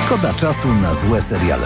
Szkoda czasu na złe seriale.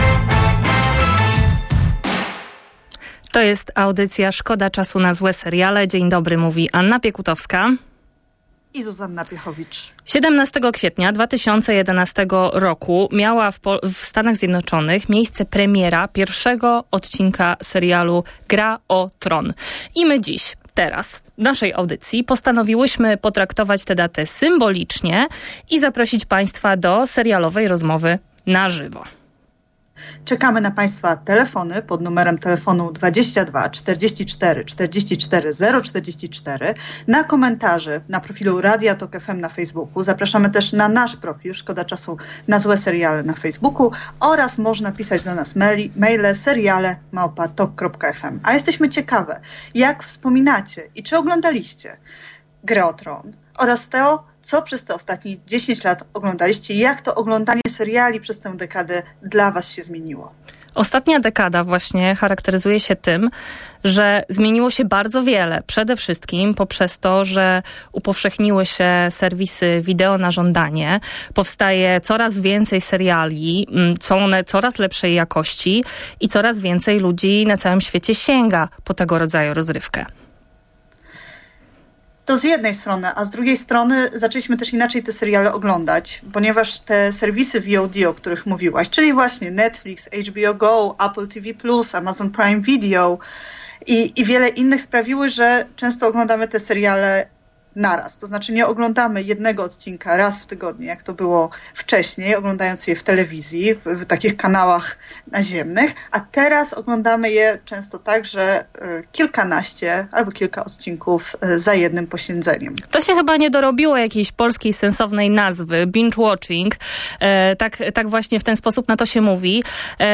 To jest audycja Szkoda czasu na złe seriale. Dzień dobry, mówi Anna Piekutowska i Zuzanna Piechowicz. 17 kwietnia 2011 roku miała w Stanach Zjednoczonych miejsce premiera pierwszego odcinka serialu Gra o Tron. I my dziś, teraz, w naszej audycji postanowiłyśmy potraktować tę datę symbolicznie i zaprosić Państwa do serialowej rozmowy na żywo. Czekamy na Państwa telefony pod numerem telefonu 22 44 44 044, na komentarze na profilu Radia Tok FM na Facebooku. Zapraszamy też na nasz profil Szkoda czasu na złe seriale na Facebooku oraz można pisać do nas maile seriale@tok.fm. A jesteśmy ciekawe, jak wspominacie i czy oglądaliście Grę o Tron oraz co przez te ostatnie 10 lat oglądaliście i jak to oglądanie seriali przez tę dekadę dla Was się zmieniło? Ostatnia dekada właśnie charakteryzuje się tym, że zmieniło się bardzo wiele. Przede wszystkim poprzez to, że upowszechniły się serwisy wideo na żądanie. Powstaje coraz więcej seriali, są one coraz lepszej jakości i coraz więcej ludzi na całym świecie sięga po tego rodzaju rozrywkę. To z jednej strony, a z drugiej strony zaczęliśmy też inaczej te seriale oglądać, ponieważ te serwisy VOD, o których mówiłaś, czyli właśnie Netflix, HBO Go, Apple TV+, Amazon Prime Video i wiele innych sprawiły, że często oglądamy te seriale naraz. To znaczy nie oglądamy jednego odcinka raz w tygodniu, jak to było wcześniej, oglądając je w telewizji, w takich kanałach naziemnych, a teraz oglądamy je często tak, że kilkanaście albo kilka odcinków za jednym posiedzeniem. To się chyba nie dorobiło jakiejś polskiej sensownej nazwy, binge watching. Tak właśnie w ten sposób na to się mówi.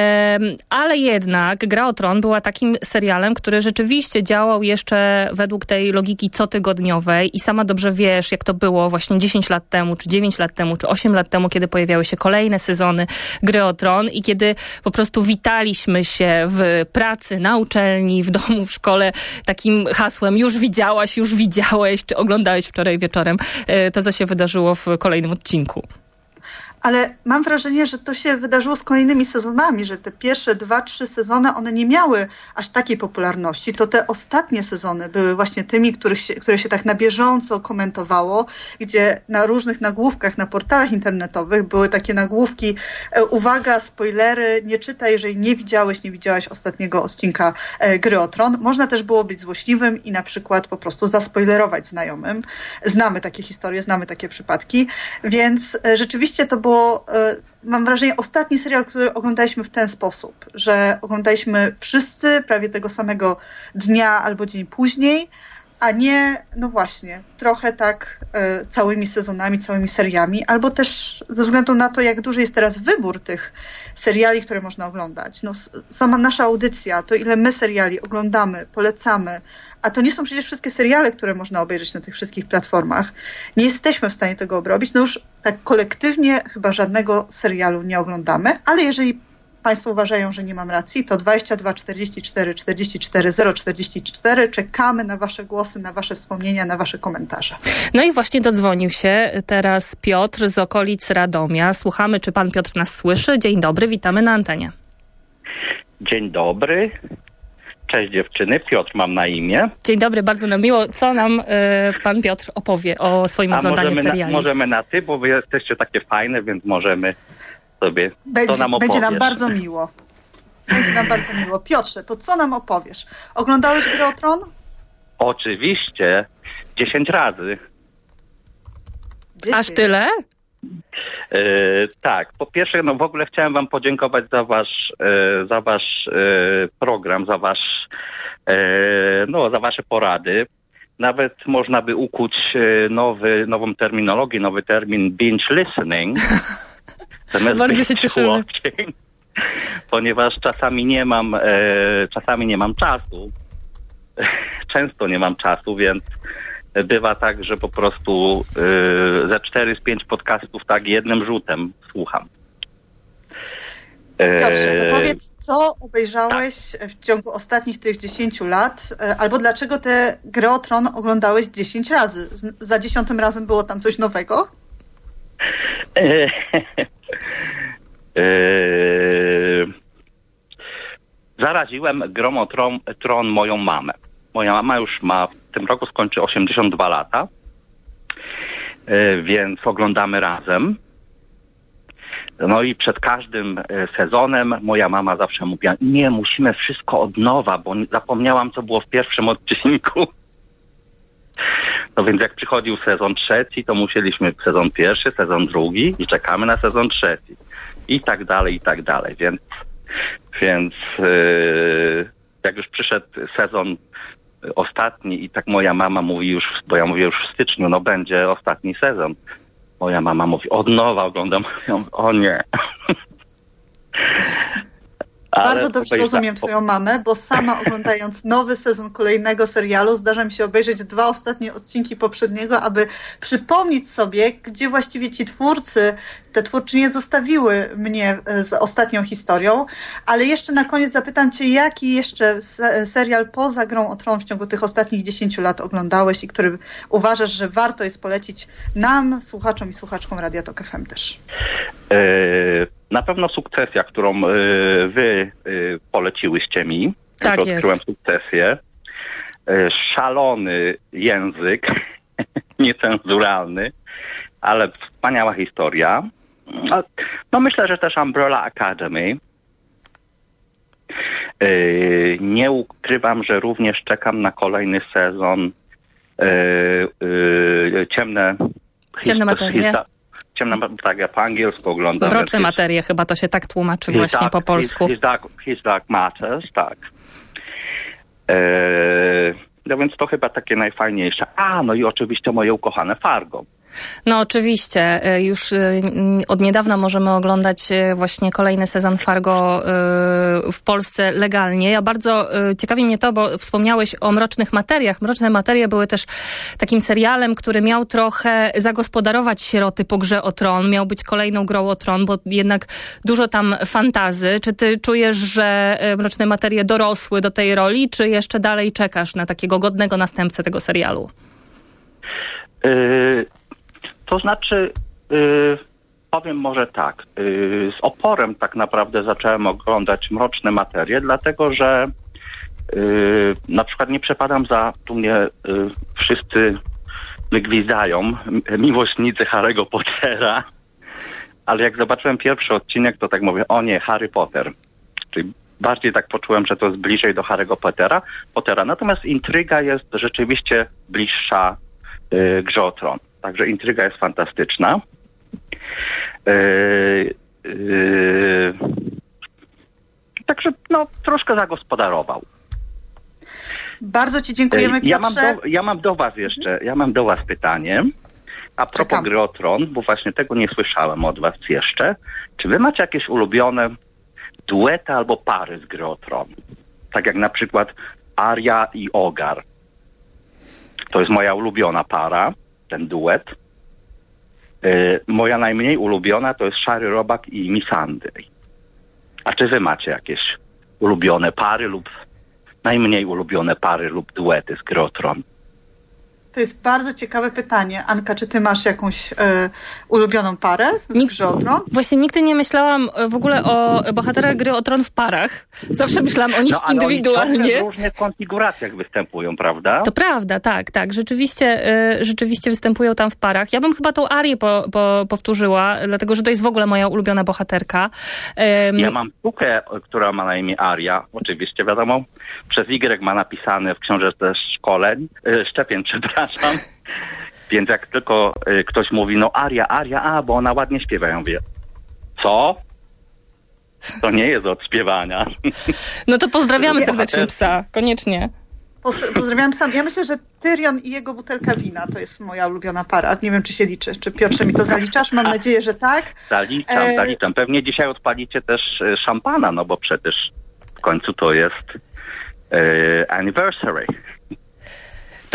Ale jednak Gra o Tron była takim serialem, który rzeczywiście działał jeszcze według tej logiki cotygodniowej i sama dobrze wiesz, jak to było właśnie 10 lat temu, czy 9 lat temu, czy 8 lat temu, kiedy pojawiały się kolejne sezony Gry o Tron i kiedy po prostu witaliśmy się w pracy, na uczelni, w domu, w szkole takim hasłem już widziałeś, czy oglądałeś wczoraj wieczorem to, co się wydarzyło w kolejnym odcinku. Ale mam wrażenie, że to się wydarzyło z kolejnymi sezonami, że te pierwsze 2-3 sezony, one nie miały aż takiej popularności. To te ostatnie sezony były właśnie tymi, które się tak na bieżąco komentowało, gdzie na różnych nagłówkach, na portalach internetowych były takie nagłówki: uwaga, spoilery, nie czytaj, jeżeli nie widziałaś ostatniego odcinka Gry o Tron. Można też było być złośliwym i na przykład po prostu zaspoilerować znajomym. Znamy takie historie, znamy takie przypadki, więc rzeczywiście to było, mam wrażenie, ostatni serial, który oglądaliśmy w ten sposób, że oglądaliśmy wszyscy prawie tego samego dnia albo dzień później, a nie, no właśnie, trochę tak całymi sezonami, całymi seriami, albo też ze względu na to, jak duży jest teraz wybór tych seriali, które można oglądać. No, sama nasza audycja, to ile my seriali oglądamy, polecamy, a to nie są przecież wszystkie seriale, które można obejrzeć na tych wszystkich platformach. Nie jesteśmy w stanie tego obrobić. No już tak kolektywnie chyba żadnego serialu nie oglądamy, ale jeżeli Państwo uważają, że nie mam racji, to 22 44 44 044. Czekamy na Wasze głosy, na Wasze wspomnienia, na Wasze komentarze. No i właśnie dodzwonił się teraz Piotr z okolic Radomia. Słuchamy, czy Pan Piotr nas słyszy. Dzień dobry, witamy na antenie. Dzień dobry. Cześć dziewczyny, Piotr mam na imię. Dzień dobry, bardzo nam miło. Co nam Pan Piotr opowie o swoim oglądaniu seriali? Możemy na ty, bo wy jesteście takie fajne, więc możemy sobie, co nam opowiesz. Będzie nam bardzo miło. Będzie nam bardzo miło. Piotrze, to co nam opowiesz? Oglądałeś Grę o Tron? Oczywiście. 10 razy. 10. Aż tyle? Tak. Po pierwsze, no w ogóle chciałem wam podziękować za wasz program, za wasze porady. Nawet można by ukuć nową terminologię, nowy termin binge listening. Bardzo się cieszymy. Ponieważ czasami nie mam czasu. Często nie mam czasu, więc bywa tak, że po prostu ze 4 z 5 podcastów tak jednym rzutem słucham. Piotrze, to powiedz, co obejrzałeś w ciągu ostatnich tych 10 lat, albo dlaczego tę Grę o Tron oglądałeś 10 razy? Za 10 razem było tam coś nowego? Zaraziłem grą o tron moją mamę. Moja mama już ma, w tym roku skończy 82 lata, więc oglądamy razem. No i przed każdym sezonem moja mama zawsze mówiła, nie, musimy wszystko od nowa, bo zapomniałam, co było w pierwszym odcinku. No więc jak przychodził sezon trzeci, to musieliśmy sezon pierwszy, sezon drugi i czekamy na sezon trzeci. I tak dalej, więc jak już przyszedł sezon ostatni i tak moja mama mówi już, bo ja mówię już w styczniu, no będzie ostatni sezon. Moja mama mówi, od nowa oglądam. Ja mówię, o nie. Bardzo dobrze rozumiem twoją mamę, bo sama oglądając nowy sezon kolejnego serialu zdarza mi się obejrzeć 2 ostatnie odcinki poprzedniego, aby przypomnieć sobie, gdzie właściwie ci twórcy, te twórczynie zostawiły mnie z ostatnią historią. Ale jeszcze na koniec zapytam cię, jaki jeszcze serial poza Grą o Tron w ciągu tych ostatnich 10 lat oglądałeś i który uważasz, że warto jest polecić nam, słuchaczom i słuchaczkom Radia Tok FM też? Na pewno Sukcesja, którą wy poleciłyście mi. Tak jest. Odkryłem Sukcesję. Szalony język, niecenzuralny, ale wspaniała historia. No myślę, że też Umbrella Academy. Nie ukrywam, że również czekam na kolejny sezon Ciemne materie. Tak, ja po angielsku oglądam. Mroczne materie, chyba to się tak tłumaczy właśnie po polsku. His Dark Matters, tak. No więc to chyba takie najfajniejsze. No i oczywiście moje ukochane Fargo. No oczywiście, już od niedawna możemy oglądać właśnie kolejny sezon Fargo w Polsce legalnie. Ja bardzo ciekawi mnie to, bo wspomniałeś o Mrocznych Materiach. Mroczne Materie były też takim serialem, który miał trochę zagospodarować sieroty po Grze o Tron. Miał być kolejną Grą o Tron, bo jednak dużo tam fantazy. Czy ty czujesz, że Mroczne Materie dorosły do tej roli, czy jeszcze dalej czekasz na takiego godnego następcę tego serialu? To znaczy, powiem może tak, z oporem tak naprawdę zacząłem oglądać Mroczne Materie, dlatego że na przykład nie przepadam tu mnie wszyscy wygwizdają, miłośnicy Harry'ego Pottera, ale jak zobaczyłem pierwszy odcinek, to tak mówię, o nie, Harry Potter. Czyli bardziej tak poczułem, że to jest bliżej do Harry'ego Pottera. Natomiast intryga jest rzeczywiście bliższa Grze o Tron. Także intryga jest fantastyczna. Także troszkę zagospodarował. Bardzo ci dziękujemy, Piotrze. Ja mam do was pytanie. A propos Gry o Tron, bo właśnie tego nie słyszałem od was jeszcze. Czy wy macie jakieś ulubione duety albo pary z Gry o Tron? Tak jak na przykład Arya i Ogar. To jest moja ulubiona para, ten duet. Moja najmniej ulubiona to jest Szary Robak i Missandei. A czy wy macie jakieś ulubione pary lub najmniej ulubione pary lub duety z Gry o Tron? To jest bardzo ciekawe pytanie. Anka, czy ty masz jakąś ulubioną parę w Grze o Tron? Właśnie nigdy nie myślałam w ogóle o bohaterach Gry o Tron w parach. Zawsze myślałam o nich indywidualnie. Oni w różnych konfiguracjach występują, prawda? To prawda, tak. Rzeczywiście występują tam w parach. Ja bym chyba tą Arię powtórzyła, dlatego że to jest w ogóle moja ulubiona bohaterka. Ja mam sztukę, która ma na imię Aria. Oczywiście, wiadomo, przez Y ma napisane w książce Szczepień, przepraszam. Więc jak tylko ktoś mówi, Aria, bo ona ładnie śpiewa, ja mówię, co? To nie jest od śpiewania. No to pozdrawiamy serdecznie psa, koniecznie. Pozdrawiam sam. Ja myślę, że Tyrion i jego butelka wina to jest moja ulubiona para. Nie wiem, czy się liczy. Czy Piotrze mi to zaliczasz? Mam nadzieję, że tak. Zaliczam. Pewnie dzisiaj odpalicie też szampana, no bo przecież w końcu to jest anniversary.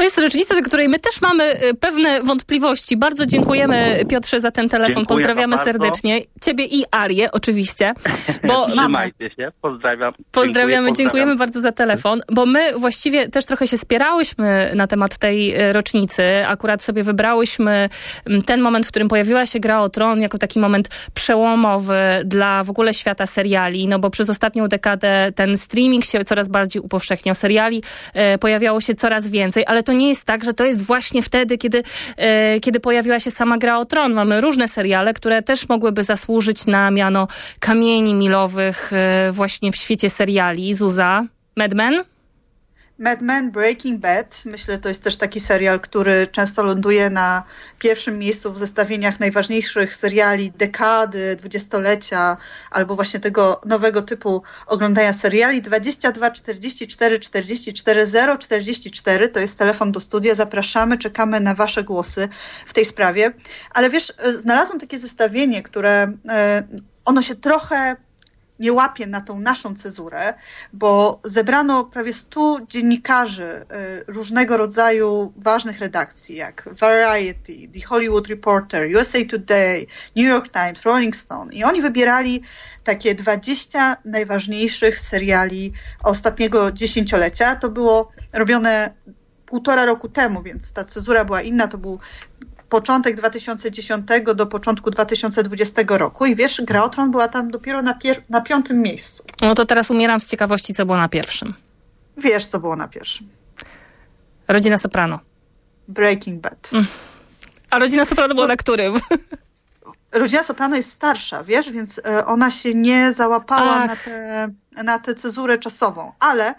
To jest rocznica, do której my też mamy pewne wątpliwości. Bardzo dziękujemy, Piotrze, za ten telefon. Dziękuję Pozdrawiamy serdecznie. Ciebie i Arię oczywiście. Bo Trzymajcie się. Pozdrawiam. Dziękujemy bardzo za telefon, bo my właściwie też trochę się spierałyśmy na temat tej rocznicy. Akurat sobie wybrałyśmy ten moment, w którym pojawiła się Gra o Tron jako taki moment przełomowy dla w ogóle świata seriali, no bo przez ostatnią dekadę ten streaming się coraz bardziej upowszechniał. Seriali pojawiało się coraz więcej, ale to nie jest tak, że to jest właśnie wtedy, kiedy pojawiła się sama Gra o Tron. Mamy różne seriale, które też mogłyby zasłużyć na miano kamieni milowych właśnie w świecie seriali. Zuza, Mad Men? Mad Men, Breaking Bad. Myślę, że to jest też taki serial, który często ląduje na pierwszym miejscu w zestawieniach najważniejszych seriali dekady, dwudziestolecia, albo właśnie tego nowego typu oglądania seriali. 22 44 44 044 to jest telefon do studia. Zapraszamy, czekamy na wasze głosy w tej sprawie. Ale wiesz, znalazłam takie zestawienie, które ono się trochę nie łapie na tą naszą cezurę, bo zebrano prawie 100 dziennikarzy różnego rodzaju ważnych redakcji, jak Variety, The Hollywood Reporter, USA Today, New York Times, Rolling Stone. I oni wybierali takie 20 najważniejszych seriali ostatniego dziesięciolecia. To było robione 1,5 roku temu, więc ta cezura była inna. To był początek 2010 do początku 2020 roku i wiesz, Gra o Tron była tam dopiero na 5. miejscu. No to teraz umieram z ciekawości, co było na pierwszym. Wiesz, co było na pierwszym. Rodzina Soprano. Breaking Bad. A Rodzina Soprano było na którym? Rodzina Soprano jest starsza, wiesz, więc ona się nie załapała na tę cezurę czasową, ale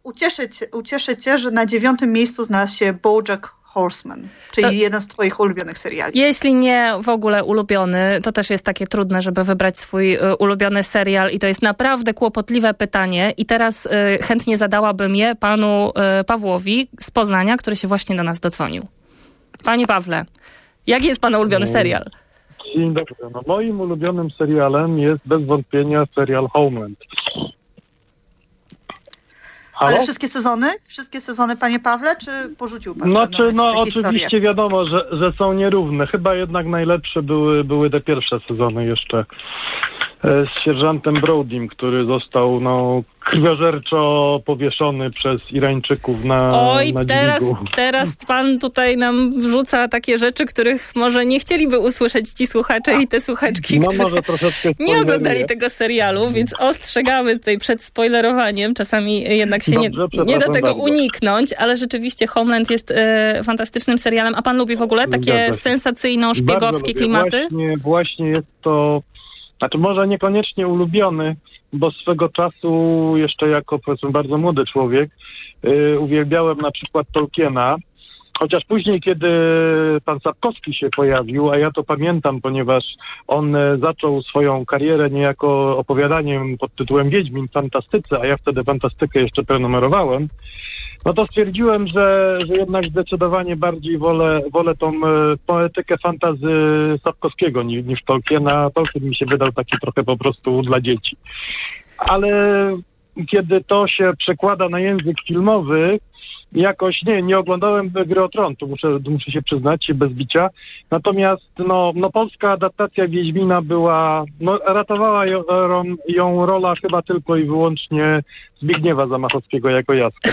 ucieszę cię, że na 9. miejscu znalazł się BoJack Horseman, czyli jeden z twoich ulubionych seriali. Jeśli nie w ogóle ulubiony, to też jest takie trudne, żeby wybrać swój ulubiony serial i to jest naprawdę kłopotliwe pytanie i teraz chętnie zadałabym je panu Pawłowi z Poznania, który się właśnie do nas dodzwonił. Panie Pawle, jaki jest pana ulubiony serial? Dzień dobry. No, moim ulubionym serialem jest bez wątpienia serial Homeland. Halo? Ale wszystkie sezony? Wszystkie sezony, panie Pawle, czy porzucił pan? Oczywiście wiadomo, że są nierówne. Chyba jednak najlepsze były te pierwsze sezony jeszcze z sierżantem Brodym, który został krwiożerczo powieszony przez Irańczyków na dźwigu. Teraz pan tutaj nam wrzuca takie rzeczy, których może nie chcieliby usłyszeć ci słuchacze i te słuchaczki, które może troszeczkę nie oglądali tego serialu, więc ostrzegamy tutaj przed spoilerowaniem. Czasami jednak się nie da tego uniknąć, ale rzeczywiście Homeland jest fantastycznym serialem. A pan lubi w ogóle takie sensacyjno-szpiegowskie klimaty? Właśnie jest to, może niekoniecznie ulubiony, bo swego czasu jeszcze jako, powiedzmy, bardzo młody człowiek uwielbiałem na przykład Tolkiena, chociaż później, kiedy pan Sapkowski się pojawił, a ja to pamiętam, ponieważ on zaczął swoją karierę niejako opowiadaniem pod tytułem Wiedźmin w fantastyce, a ja wtedy fantastykę jeszcze prenumerowałem, no to stwierdziłem, że jednak zdecydowanie bardziej wolę tą poetykę fantasy Sapkowskiego niż Tolkiena. Tolkien mi się wydał taki trochę po prostu dla dzieci. Ale kiedy to się przekłada na język filmowy, jakoś nie oglądałem Gry o Tron, tu muszę się przyznać, bez bicia. Natomiast polska adaptacja Wiedźmina była, ratowała ją rola chyba tylko i wyłącznie Zbigniewa Zamachowskiego jako Jaskra.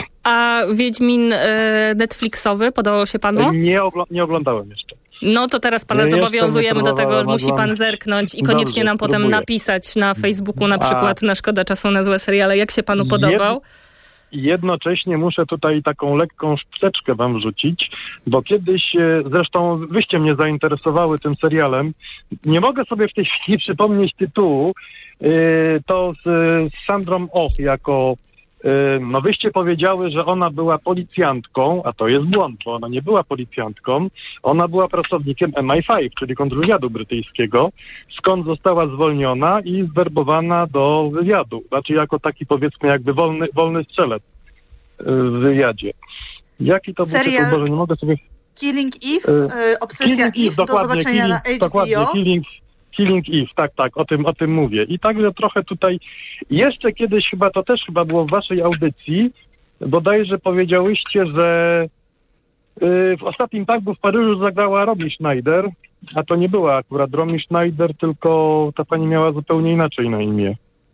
A Wiedźmin Netflixowy podobał się panu? Nie oglądałem jeszcze. No to teraz pana zobowiązujemy do tego, że musi pan zerknąć i koniecznie nam potem napisać na Facebooku na przykład na Szkoda Czasu na złe seriale, jak się panu podobał. Jednocześnie muszę tutaj taką lekką szpteczkę wam wrzucić, bo kiedyś, zresztą wyście mnie zainteresowały tym serialem, nie mogę sobie w tej chwili przypomnieć tytułu, to z Sandrą Oh jako, wyście powiedziały, że ona była policjantką, a to jest błąd, bo ona nie była policjantką, ona była pracownikiem MI5, czyli kontrwywiadu brytyjskiego, skąd została zwolniona i zwerbowana do wywiadu, znaczy jako taki, powiedzmy, jakby wolny strzelec w wywiadzie. Jaki to był tytuł? Boże, nie mogę sobie... Killing Eve, Obsesja Eve, do zobaczenia na HBO. Dokładnie, Killing Eve, tak, o tym mówię. I także trochę tutaj, jeszcze kiedyś chyba było w waszej audycji, bodajże powiedziałyście, że W ostatnim tangu w Paryżu zagrała Romy Schneider, a to nie była akurat Romy Schneider, tylko ta pani miała zupełnie inaczej na imię.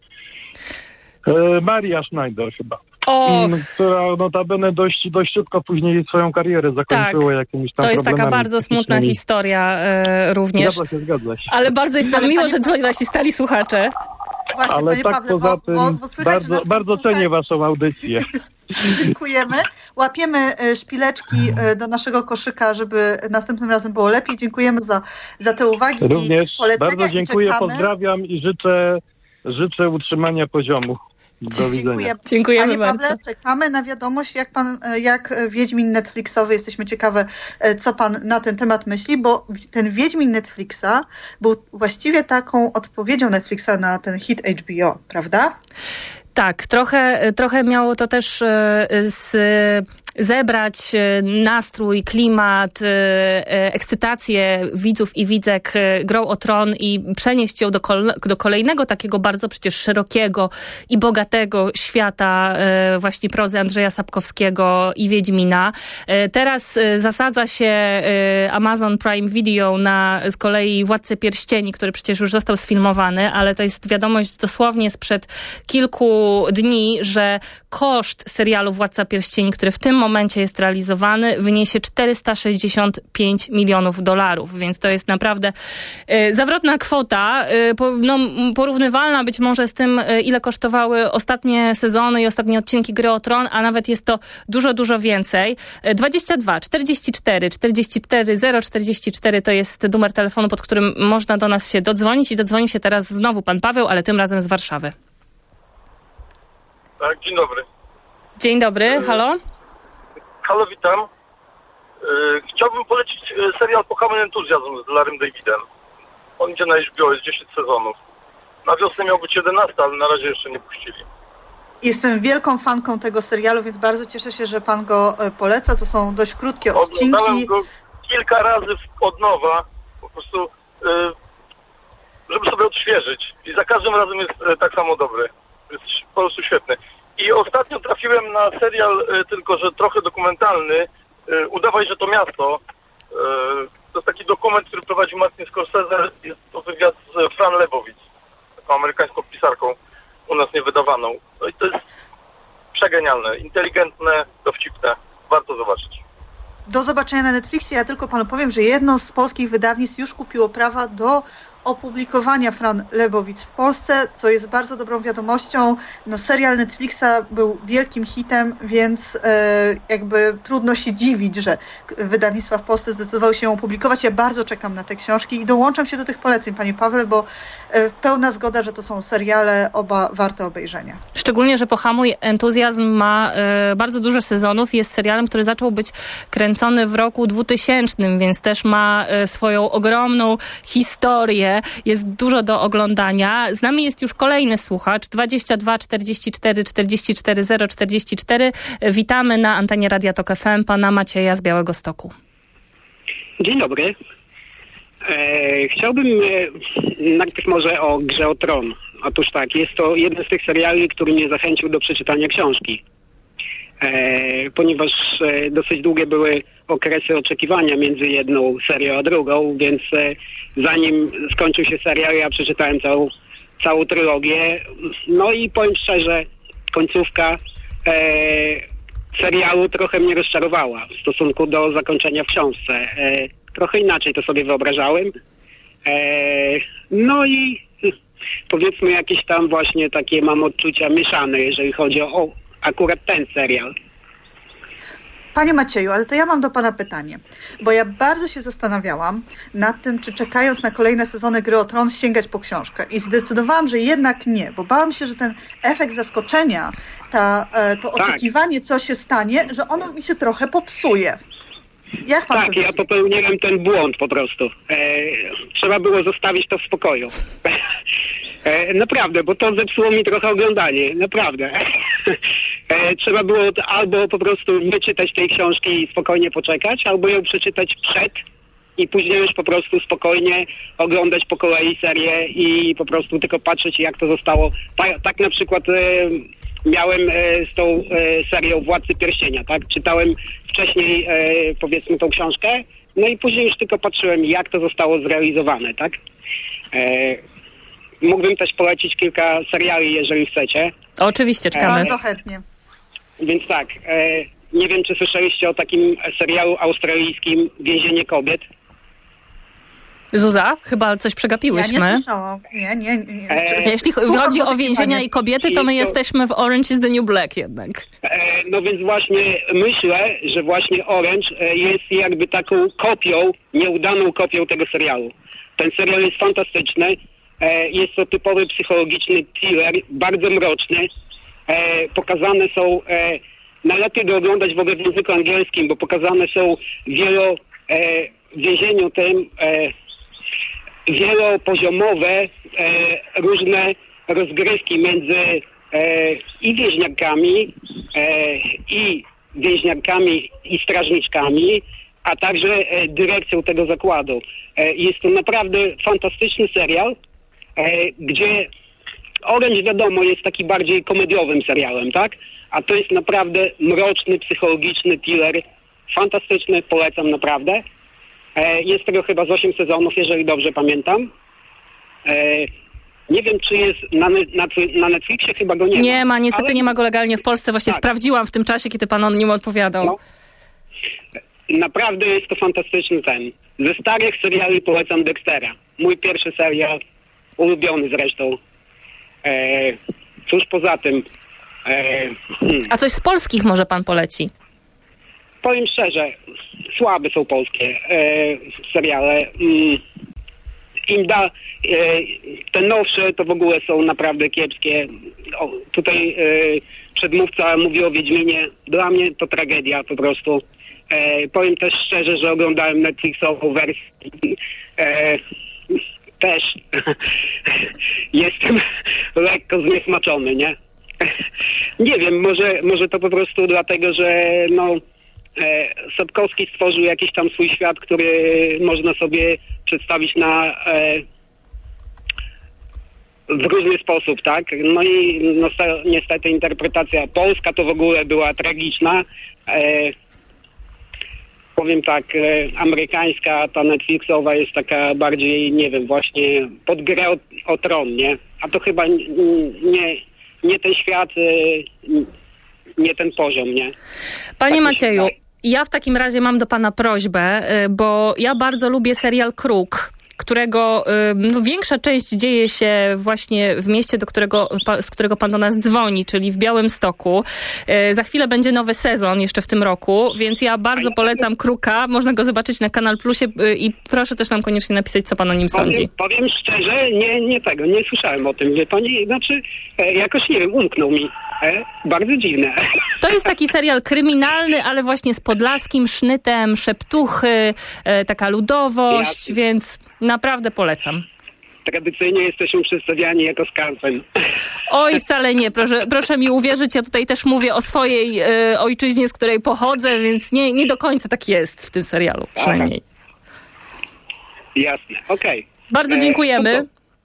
Maria Schneider chyba. Która notabene dość szybko później swoją karierę zakończyła jakimiś tam to jest taka bardzo smutna historia również. Zgadza się. Ale bardzo jest nam miło, że dzwoni nasi stali słuchacze. Właśnie, ale tak Pawle, poza tym słychać, bardzo cenię waszą audycję. Dziękujemy. Łapiemy szpileczki do naszego koszyka, żeby następnym razem było lepiej. Dziękujemy za te uwagi również i polecenia. Bardzo dziękuję, pozdrawiam i życzę utrzymania poziomu. Do widzenia. Dziękujemy Panie bardzo. Pawle, czekamy na wiadomość, jak Wiedźmin Netflixowy. Jesteśmy ciekawe, co pan na ten temat myśli, bo ten Wiedźmin Netflixa był właściwie taką odpowiedzią Netflixa na ten hit HBO, prawda? Tak, trochę miało to też zebrać nastrój, klimat, ekscytację widzów i widzek grą o Tron i przenieść ją do kolejnego takiego bardzo przecież szerokiego i bogatego świata właśnie prozy Andrzeja Sapkowskiego i Wiedźmina. Teraz zasadza się Amazon Prime Video na z kolei Władcę Pierścieni, który przecież już został sfilmowany, ale to jest wiadomość dosłownie sprzed kilku dni, że koszt serialu Władca Pierścieni, który w tym momencie jest realizowany, wyniesie $465 milionów, więc to jest naprawdę zawrotna kwota, porównywalna być może z tym, ile kosztowały ostatnie sezony i ostatnie odcinki Gry o Tron, a nawet jest to dużo, dużo więcej. 22 44 44 044 to jest numer telefonu, pod którym można do nas się dodzwonić i dodzwonił się teraz znowu pan Paweł, ale tym razem z Warszawy. Tak, dzień dobry. Dzień dobry, halo? Halo, witam. Chciałbym polecić serial Pochamy Entuzjazm z Larrym Davidem. On idzie na HBO, jest 10 sezonów. Na wiosnę miał być 11, ale na razie jeszcze nie puścili. Jestem wielką fanką tego serialu, więc bardzo cieszę się, że pan go poleca. To są dość krótkie odcinki. Oglądałem go kilka razy od nowa, po prostu, żeby sobie odświeżyć. I za każdym razem jest tak samo dobry. Jest po prostu świetny. I ostatnio trafiłem na serial, tylko że trochę dokumentalny, Udawaj, że to miasto. To jest taki dokument, który prowadził Martin Scorsese. Jest to wywiad z Fran Lebowitz, taką amerykańską pisarką, u nas niewydawaną. No i to jest przegenialne, inteligentne, dowcipne. Warto zobaczyć. Do zobaczenia na Netflixie. Ja tylko panu powiem, że jedno z polskich wydawnictw już kupiło prawa do opublikowania Fran Lebowitz w Polsce, co jest bardzo dobrą wiadomością. No, serial Netflixa był wielkim hitem, więc jakby trudno się dziwić, że wydawnictwa w Polsce zdecydowały się ją opublikować. Ja bardzo czekam na te książki i dołączam się do tych poleceń, panie Pawle, bo pełna zgoda, że to są seriale oba warte obejrzenia. Szczególnie, że Pohamuj Entuzjazm ma bardzo dużo sezonów i jest serialem, który zaczął być kręcony w roku 2000, więc też ma swoją ogromną historię. Jest dużo do oglądania. Z nami jest już kolejny słuchacz, 22 44 44 044. Witamy na antenie Radia Tok FM pana Macieja z Białegostoku. Dzień dobry. Chciałbym najpierw może o Grze o Tron. Otóż tak, jest to jeden z tych seriali, który mnie zachęcił do przeczytania książki. Ponieważ dosyć długie były okresy oczekiwania między jedną serią a drugą, więc zanim skończył się serial, ja przeczytałem całą trylogię. No i powiem szczerze, końcówka serialu trochę mnie rozczarowała w stosunku do zakończenia w książce. Trochę inaczej to sobie wyobrażałem. No i powiedzmy jakieś tam właśnie takie mam odczucia mieszane, jeżeli chodzi o akurat ten serial. Panie Macieju, ale to ja mam do pana pytanie, bo ja bardzo się zastanawiałam nad tym, czy czekając na kolejne sezony Gry o Tron sięgać po książkę i zdecydowałam, że jednak nie, bo bałam się, że ten efekt zaskoczenia, to oczekiwanie, co się stanie, że ono mi się trochę popsuje. Jak pan to widzi? Ja popełniłem ten błąd po prostu. Trzeba było zostawić to w spokoju. Naprawdę, bo to zepsuło mi trochę oglądanie. Naprawdę. Trzeba było albo po prostu nie czytać tej książki i spokojnie poczekać, albo ją przeczytać przed i później już po prostu spokojnie oglądać po kolei serię i po prostu tylko patrzeć, jak to zostało. Tak na przykład miałem z tą serią Władcy Pierścienia, tak? Czytałem wcześniej, powiedzmy, tą książkę, no i później już tylko patrzyłem, jak to zostało zrealizowane, tak? Mógłbym też polecić kilka seriali, jeżeli chcecie. Oczywiście, czekamy. Bardzo chętnie. Więc tak, nie wiem, czy słyszeliście o takim serialu australijskim Więzienie kobiet. Zuza, chyba coś przegapiłyśmy. Ja nie słyszałam. Nie. Jeśli chodzi o więzienia i kobiety, to my jesteśmy w Orange is the New Black jednak. No więc właśnie myślę, że właśnie Orange jest jakby taką kopią, nieudaną kopią tego serialu. Ten serial jest fantastyczny. Jest to typowy psychologiczny thriller, bardzo mroczny. Pokazane są, najlepiej go oglądać w ogóle w języku angielskim, bo pokazane są w więzieniu tym wielopoziomowe różne rozgrywki między i więźniakami i strażniczkami, a także dyrekcją tego zakładu. Jest to naprawdę fantastyczny serial, gdzie Orange, wiadomo, jest taki bardziej komediowym serialem, tak? A to jest naprawdę mroczny, psychologiczny thriller. Fantastyczny, polecam naprawdę. Jest tego chyba z 8 sezonów, jeżeli dobrze pamiętam. Nie wiem, czy jest na Netflixie, chyba go nie ma. Nie ma, niestety nie ma go legalnie w Polsce. Właśnie tak. Sprawdziłam w tym czasie, kiedy pan o nim odpowiadał. No. Naprawdę jest to fantastyczny ten. Ze starych seriali polecam Dextera. Mój pierwszy serial, ulubiony zresztą. Cóż poza tym... A coś z polskich może pan poleci? Powiem szczerze, słabe są polskie seriale. Te nowsze to w ogóle są naprawdę kiepskie. Tutaj przedmówca mówi o Wiedźminie. Dla mnie to tragedia po prostu. Powiem też szczerze, że oglądałem Netflixową wersję. Też jestem lekko zniesmaczony, nie? Nie wiem, może to po prostu dlatego, że Sapkowski stworzył jakiś tam swój świat, który można sobie przedstawić w różny sposób, tak? No i niestety interpretacja polska to w ogóle była tragiczna. Powiem tak, amerykańska, ta Netflixowa jest taka bardziej, nie wiem, właśnie pod grę o tron, nie? A to chyba nie ten świat, nie ten poziom, nie? Panie Macieju, ja w takim razie mam do pana prośbę, bo ja bardzo lubię serial Kruk, którego większa część dzieje się właśnie w mieście, z którego pan do nas dzwoni, czyli w Białymstoku. Za chwilę będzie nowy sezon jeszcze w tym roku, więc ja bardzo polecam Kruka. Można go zobaczyć na Kanal Plusie i proszę też nam koniecznie napisać, co pan o nim sądzi. Powiem szczerze, nie słyszałem o tym, wie pani, znaczy jakoś, nie wiem, umknął mi. Bardzo dziwne. To jest taki serial kryminalny, ale właśnie z podlaskim sznytem, szeptuchy, taka ludowość, więc naprawdę polecam. Tradycyjnie jesteśmy przedstawiani jako skarpem. Oj, wcale nie. Proszę mi uwierzyć, ja tutaj też mówię o swojej ojczyźnie, z której pochodzę, więc nie do końca tak jest w tym serialu, przynajmniej. Jasne, okej. Bardzo dziękujemy.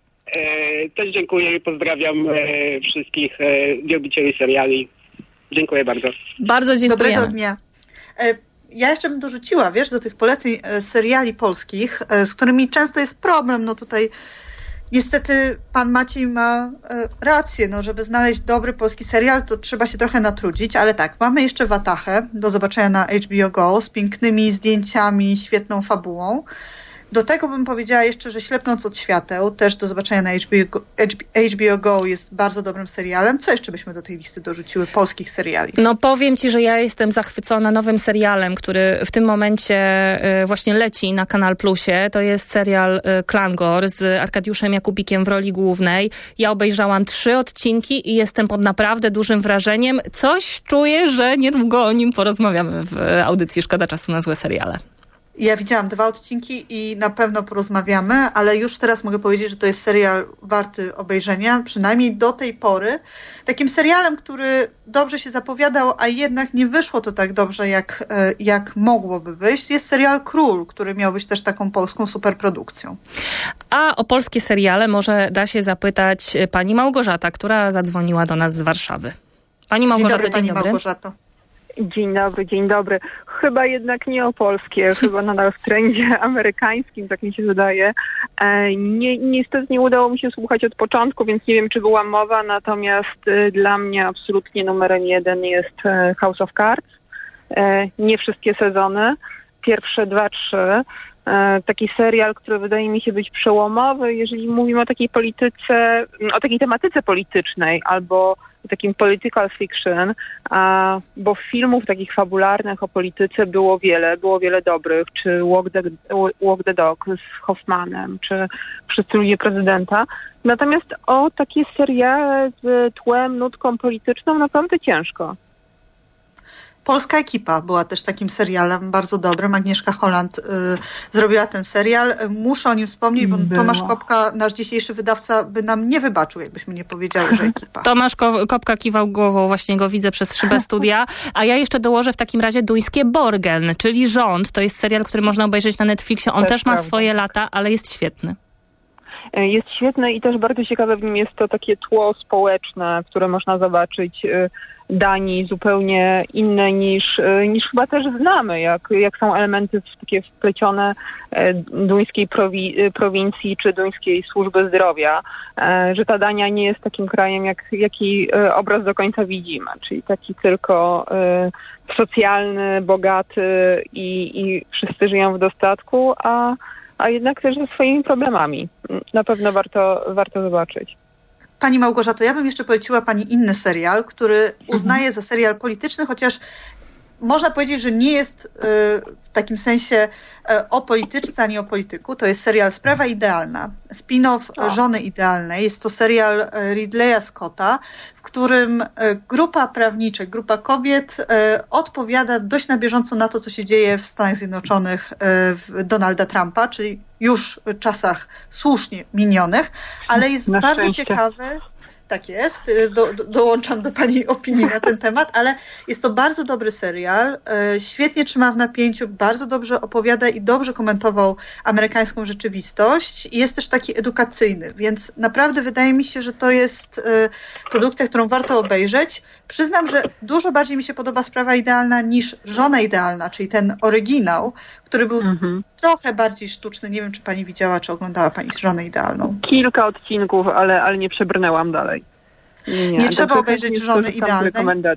Też dziękuję i pozdrawiam wszystkich wielbicieli seriali. Dziękuję bardzo. Bardzo dziękujemy. Dobrego dnia. Ja jeszcze bym dorzuciła, do tych poleceń seriali polskich, z którymi często jest problem. No tutaj niestety pan Maciej ma rację, żeby znaleźć dobry polski serial, to trzeba się trochę natrudzić, ale tak, mamy jeszcze Watachę do zobaczenia na HBO Go z pięknymi zdjęciami, świetną fabułą. Do tego bym powiedziała jeszcze, że Ślepnąc od świateł, też do zobaczenia na HBO Go, jest bardzo dobrym serialem. Co jeszcze byśmy do tej listy dorzuciły polskich seriali? No powiem ci, że ja jestem zachwycona nowym serialem, który w tym momencie właśnie leci na Kanal Plusie. To jest serial Klangor z Arkadiuszem Jakubikiem w roli głównej. Ja obejrzałam 3 odcinki i jestem pod naprawdę dużym wrażeniem. Coś czuję, że niedługo o nim porozmawiamy w audycji Szkoda Czasu na złe seriale. Ja widziałam 2 odcinki i na pewno porozmawiamy, ale już teraz mogę powiedzieć, że to jest serial warty obejrzenia, przynajmniej do tej pory. Takim serialem, który dobrze się zapowiadał, a jednak nie wyszło to tak dobrze, jak mogłoby wyjść, jest serial Król, który miał być też taką polską superprodukcją. A o polskie seriale może da się zapytać pani Małgorzata, która zadzwoniła do nas z Warszawy. Pani Małgorzato, dzień dobry. Małgorzato. Dzień dobry. Chyba jednak nie opolskie, chyba nadal w trendzie amerykańskim, tak mi się wydaje. Niestety nie udało mi się słuchać od początku, więc nie wiem, czy była mowa, natomiast dla mnie absolutnie numerem 1 jest House of Cards. Nie wszystkie sezony, pierwsze 2-3. Taki serial, który wydaje mi się być przełomowy, jeżeli mówimy o takiej polityce, o takiej tematyce politycznej albo takim political fiction, bo filmów takich fabularnych o polityce było wiele dobrych, czy Walk the Dog z Hoffmanem, czy Wszyscy ludzie prezydenta. Natomiast o takie seriale z tłem, nutką polityczną naprawdę ciężko. Polska ekipa była też takim serialem bardzo dobrym. Agnieszka Holland zrobiła ten serial. Muszę o nim wspomnieć, bo Tomasz Kopka, nasz dzisiejszy wydawca, by nam nie wybaczył, jakbyśmy nie powiedziały, że ekipa. Tomasz Kopka kiwał głową, właśnie go widzę przez szybę studia. A ja jeszcze dołożę w takim razie Duńskie Borgen, czyli Rząd. To jest serial, który można obejrzeć na Netflixie. On też ma swoje lata, ale jest świetny. Jest świetny i też bardzo ciekawe w nim jest to takie tło społeczne, które można zobaczyć Danii zupełnie inne niż chyba też znamy, jak są elementy takie wplecione duńskiej prowincji czy duńskiej służby zdrowia, że ta Dania nie jest takim krajem, jaki obraz do końca widzimy, czyli taki tylko socjalny, bogaty i wszyscy żyją w dostatku, a jednak też ze swoimi problemami. Na pewno warto zobaczyć. Pani Małgorzato, ja bym jeszcze poleciła pani inny serial, który uznaję za serial polityczny, chociaż można powiedzieć, że nie jest w takim sensie o polityczce, ani o polityku. To jest serial Sprawa idealna. Spin-off Żony idealnej. Jest to serial Ridleya Scotta, w którym grupa prawniczek, grupa kobiet odpowiada dość na bieżąco na to, co się dzieje w Stanach Zjednoczonych Donalda Trumpa, czyli już w czasach słusznie minionych, ale jest bardzo ciekawy. Tak jest, dołączam do pani opinii na ten temat, ale jest to bardzo dobry serial, świetnie trzyma w napięciu, bardzo dobrze opowiada i dobrze komentował amerykańską rzeczywistość i jest też taki edukacyjny, więc naprawdę wydaje mi się, że to jest produkcja, którą warto obejrzeć. Przyznam, że dużo bardziej mi się podoba Sprawa idealna niż Żona idealna, czyli ten oryginał, który był trochę bardziej sztuczny. Nie wiem, czy pani widziała, czy oglądała pani Żonę idealną. Kilka odcinków, ale nie przebrnęłam dalej. Nie trzeba obejrzeć Żony idealnej.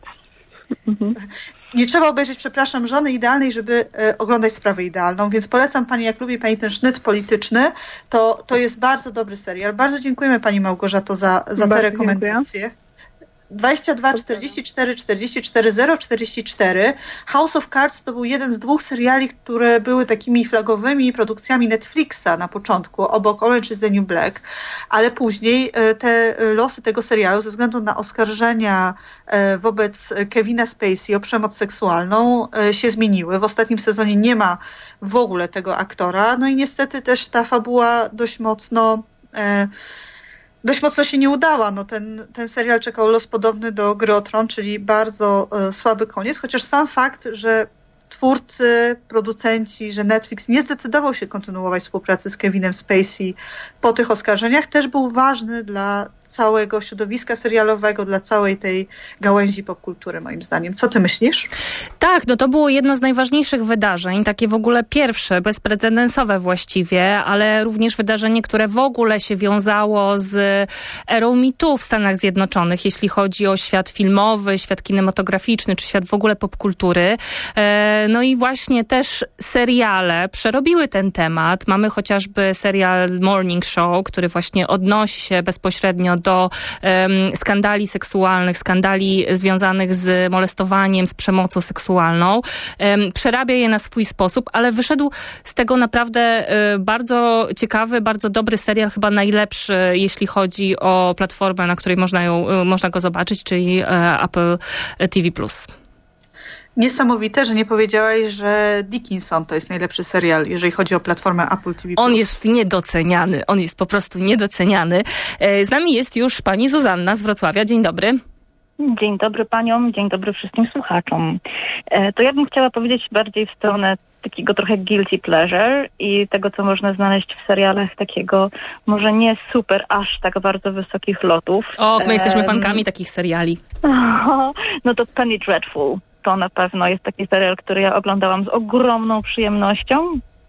Nie trzeba obejrzeć, przepraszam, Żony idealnej, żeby oglądać Sprawę idealną, więc polecam pani, jak lubi pani ten sznyt polityczny, to jest bardzo dobry serial. Bardzo dziękujemy pani Małgorzato za te rekomendacje. Dziękuję. 22 44 44 044. House of Cards to był jeden z 2 seriali, które były takimi flagowymi produkcjami Netflixa na początku, obok Orange is the New Black, ale później te losy tego serialu ze względu na oskarżenia wobec Kevina Spacey o przemoc seksualną się zmieniły. W ostatnim sezonie nie ma w ogóle tego aktora, no i niestety też ta fabuła dość mocno się nie udała. No ten serial czekał los podobny do Gry o Tron, czyli bardzo słaby koniec, chociaż sam fakt, że twórcy, producenci, że Netflix nie zdecydował się kontynuować współpracy z Kevinem Spacey po tych oskarżeniach, też był ważny dla całego środowiska serialowego, dla całej tej gałęzi popkultury, moim zdaniem. Co ty myślisz? Tak, no to było jedno z najważniejszych wydarzeń, takie w ogóle pierwsze, bezprecedensowe właściwie, ale również wydarzenie, które w ogóle się wiązało z erą Me Too w Stanach Zjednoczonych, jeśli chodzi o świat filmowy, świat kinematograficzny, czy świat w ogóle popkultury. No i właśnie też seriale przerobiły ten temat. Mamy chociażby serial Morning Show, który właśnie odnosi się bezpośrednio do skandali seksualnych, skandali związanych z molestowaniem, z przemocą seksualną. Przerabia je na swój sposób, ale wyszedł z tego naprawdę bardzo ciekawy, bardzo dobry serial, chyba najlepszy, jeśli chodzi o platformę, na której można go zobaczyć, czyli Apple TV+. Niesamowite, że nie powiedziałaś, że Dickinson to jest najlepszy serial, jeżeli chodzi o platformę Apple TV+. On jest niedoceniany. On jest po prostu niedoceniany. Z nami jest już pani Zuzanna z Wrocławia. Dzień dobry. Dzień dobry paniom, dzień dobry wszystkim słuchaczom. To ja bym chciała powiedzieć bardziej w stronę takiego trochę guilty pleasure i tego, co można znaleźć w serialach takiego może nie super aż tak bardzo wysokich lotów. O, my jesteśmy fankami takich seriali. No to Penny Dreadful. To na pewno jest taki serial, który ja oglądałam z ogromną przyjemnością.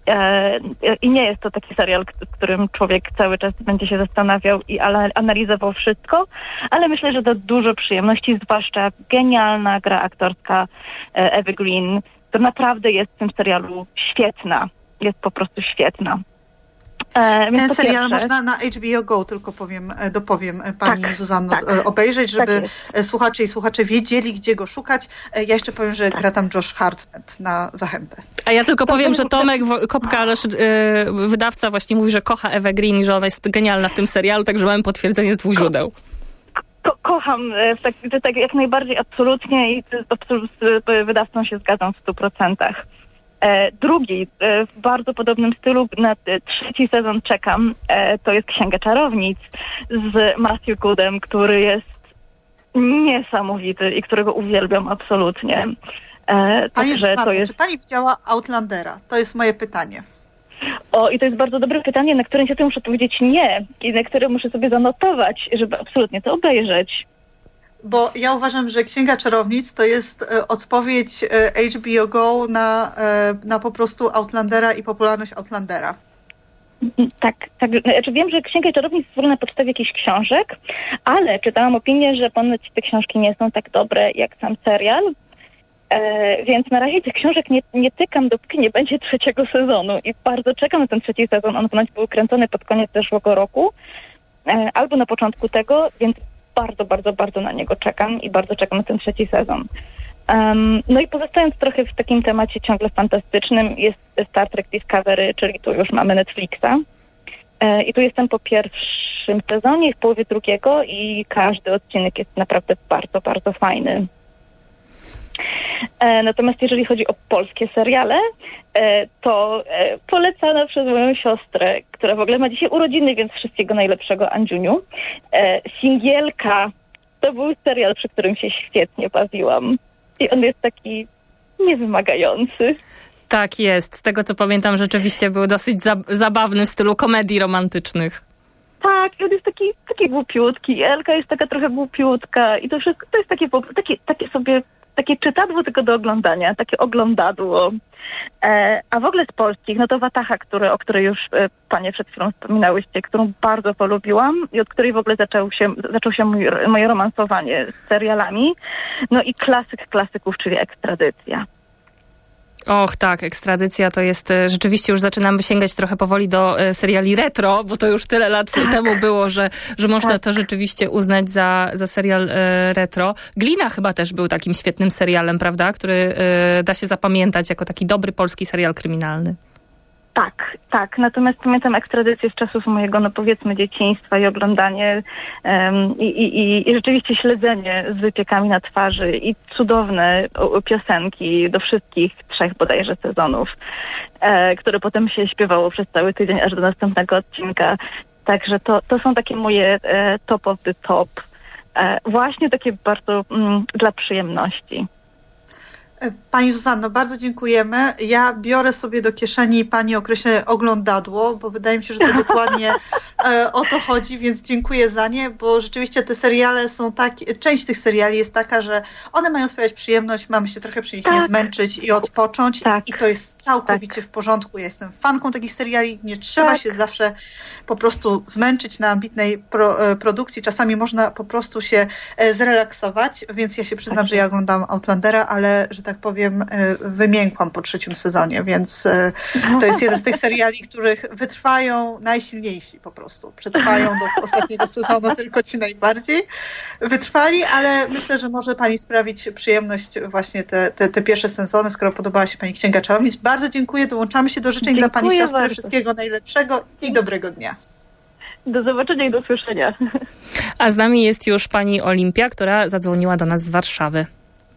I nie jest to taki serial, w którym człowiek cały czas będzie się zastanawiał i analizował wszystko, ale myślę, że to dużo przyjemności, zwłaszcza genialna gra aktorska Ewy Green, która naprawdę jest w tym serialu świetna. Jest po prostu świetna. Ten serial można na HBO Go, tylko dopowiem pani Zuzanno, obejrzeć, żeby słuchacze i słuchacze wiedzieli, gdzie go szukać. Ja jeszcze powiem, że gra tam Josh Hartnett na zachętę. A ja tylko powiem, że Tomek Kopka, nasz wydawca, właśnie mówi, że kocha Ewę Green i że ona jest genialna w tym serialu, także mamy potwierdzenie z 2 źródeł. Kocham, tak jak najbardziej absolutnie i z wydawcą się zgadzam w 100%. Drugi, w bardzo podobnym stylu, na 3. sezon czekam, to jest Księga Czarownic z Matthew Goodem, który jest niesamowity i którego uwielbiam absolutnie. Pani Zuzanno, czy pani widziała Outlandera? To jest moje pytanie. I to jest bardzo dobre pytanie, na które niestety muszę powiedzieć nie i na które muszę sobie zanotować, żeby absolutnie to obejrzeć. Bo ja uważam, że Księga Czarownic to jest odpowiedź HBO Go na po prostu Outlandera i popularność Outlandera. Tak. Znaczy wiem, że Księga Czarownic jest na podstawie jakichś książek, ale czytałam opinię, że ponoć te książki nie są tak dobre jak sam serial. Więc na razie tych książek nie tykam, dopóki nie będzie 3. sezonu i bardzo czekam na ten 3. sezon. On ponoć był kręcony pod koniec zeszłego roku albo na początku tego, więc bardzo, bardzo, bardzo na niego czekam i bardzo czekam na ten 3. sezon. No i pozostając trochę w takim temacie ciągle fantastycznym, jest Star Trek Discovery, czyli tu już mamy Netflixa. I tu jestem po 1. sezonie i w połowie 2 i każdy odcinek jest naprawdę bardzo, bardzo fajny. Natomiast jeżeli chodzi o polskie seriale, to polecana przez moją siostrę, która w ogóle ma dzisiaj urodziny, więc wszystkiego najlepszego, Andziuniu. Singielka to był serial, przy którym się świetnie bawiłam. I on jest taki niewymagający. Tak jest. Z tego co pamiętam, rzeczywiście był dosyć zabawny w stylu komedii romantycznych. Tak, on jest taki głupiutki. Elka jest taka trochę głupiutka i to wszystko to jest takie czytadło tylko do oglądania, takie oglądadło. A w ogóle z polskich, no to Wataha, o której już panie przed chwilą wspominałyście, którą bardzo polubiłam i od której w ogóle zaczął się moje romansowanie z serialami. No i klasyk klasyków, czyli Ekstradycja. Och tak, Ekstradycja to jest, rzeczywiście już zaczynamy sięgać trochę powoli do seriali retro, bo to już tyle lat temu było, że można to rzeczywiście uznać za serial retro. Glina chyba też był takim świetnym serialem, prawda? Który da się zapamiętać jako taki dobry polski serial kryminalny. Tak. Natomiast pamiętam Ekstradycję z czasów mojego, no powiedzmy, dzieciństwa i oglądanie i rzeczywiście śledzenie z wypiekami na twarzy i cudowne piosenki do wszystkich 3 bodajże sezonów, które potem się śpiewało przez cały tydzień aż do następnego odcinka. Także to są takie moje top of the top. Właśnie takie bardzo dla przyjemności. Pani Zuzanno, bardzo dziękujemy. Ja biorę sobie do kieszeni pani określenie oglądadło, bo wydaje mi się, że to dokładnie o to chodzi, więc dziękuję za nie, bo rzeczywiście te seriale są część tych seriali jest taka, że one mają sprawiać przyjemność, mamy się trochę przy nich nie zmęczyć i odpocząć i to jest całkowicie w porządku. Ja jestem fanką takich seriali, nie trzeba się zawsze po prostu zmęczyć na ambitnej produkcji. Czasami można po prostu się zrelaksować, więc ja się przyznam, że ja oglądam Outlandera, ale że tak powiem, wymiękłam po 3. sezonie, więc to jest jeden z tych seriali, których wytrwają najsilniejsi po prostu. Przetrwają do ostatniego sezonu tylko ci najbardziej wytrwali, ale myślę, że może pani sprawić przyjemność właśnie te pierwsze sezony, skoro podobała się pani Księga Czarownic. Bardzo dziękuję, dołączamy się do życzeń dla pani siostry. Bardzo. Wszystkiego najlepszego i dobrego dnia. Do zobaczenia i do słyszenia. A z nami jest już pani Olimpia, która zadzwoniła do nas z Warszawy.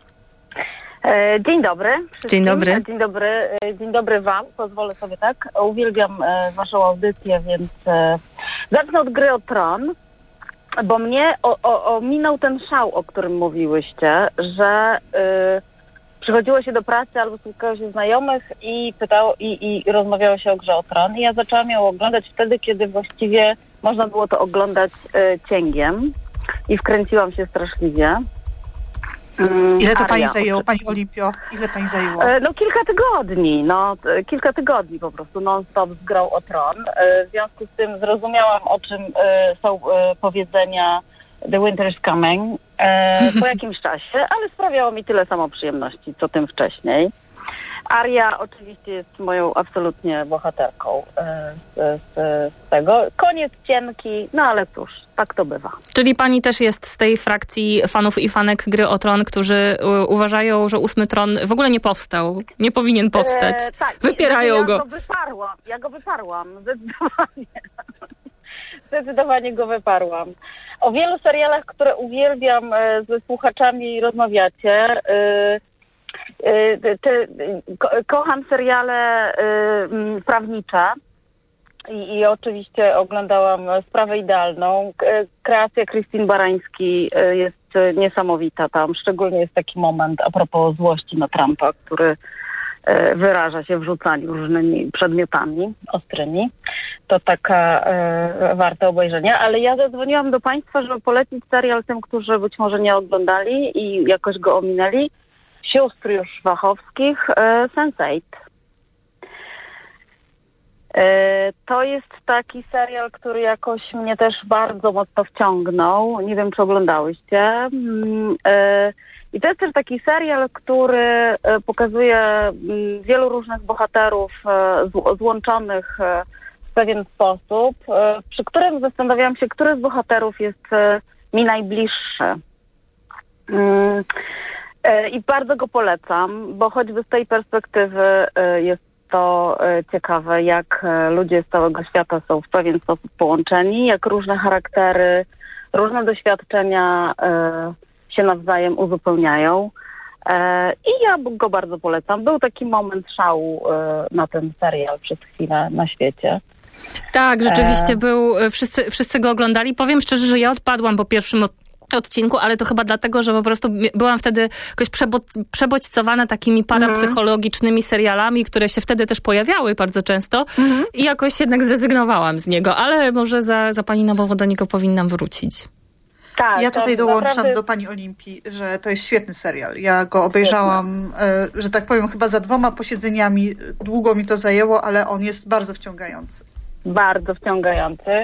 Dzień dobry. Dzień dobry. Dzień dobry wam. Pozwolę sobie tak. Uwielbiam waszą audycję, więc zacznę od Gry o Tron. bo mnie ominął ten szał, o którym mówiłyście, że przychodziło się do pracy albo spotkało się znajomych i pytało i rozmawiało się o Grze o Tron. I ja zaczęłam ją oglądać wtedy, kiedy właściwie można było to oglądać cięgiem i wkręciłam się straszliwie. Ile to pani zajęło, pani Olimpio? Ile pani zajęło? No kilka tygodni po prostu non-stop z Grą o Tron. W związku z tym zrozumiałam, o czym są powiedzenia The Winter is Coming po jakimś czasie, ale sprawiało mi tyle samo przyjemności, co tym wcześniej. Arya oczywiście jest moją absolutnie bohaterką z tego. Koniec cienki, no ale cóż, tak to bywa. Czyli pani też jest z tej frakcji fanów i fanek Gry o Tron, którzy uważają, że 8 Tron w ogóle nie powstał, nie powinien powstać. Tak, wypierają go. Ja go wyparłam, zdecydowanie. Zdecydowanie go wyparłam. O wielu serialach, które uwielbiam, ze słuchaczami rozmawiacie. Kocham seriale prawnicze i oczywiście oglądałam Sprawę Idealną. Kreacja Christine Barański jest niesamowita tam. Szczególnie jest taki moment a propos złości na Trumpa, który wyraża się w rzucaniu różnymi przedmiotami ostrymi. To taka warta obejrzenia. Ale ja zadzwoniłam do Państwa, żeby polecić serial tym, którzy być może nie oglądali i jakoś go ominęli. Sióstr już Wachowskich, Sense8. To jest taki serial, który jakoś mnie też bardzo mocno wciągnął. Nie wiem, czy oglądałyście. I to jest też taki serial, który pokazuje wielu różnych bohaterów złączonych w pewien sposób, przy którym zastanawiałam się, który z bohaterów jest mi najbliższy. I bardzo go polecam, bo choćby z tej perspektywy jest to ciekawe, jak ludzie z całego świata są w pewien sposób połączeni, jak różne charaktery, różne doświadczenia się nawzajem uzupełniają. I ja go bardzo polecam. Był taki moment szału na ten serial przez chwilę na świecie. Tak, rzeczywiście był. Wszyscy go oglądali. Powiem szczerze, że ja odpadłam po pierwszym odcinku, ale to chyba dlatego, że po prostu byłam wtedy jakoś przebodźcowana takimi parapsychologicznymi serialami, które się wtedy też pojawiały bardzo często i jakoś jednak zrezygnowałam z niego, ale może za pani Nową do niego powinnam wrócić. Tak, ja tutaj dołączam do pani Olimpii, że to jest świetny serial. Ja go obejrzałam, że tak powiem, chyba za 2 posiedzeniami. Długo mi to zajęło, ale on jest bardzo wciągający. Bardzo wciągający.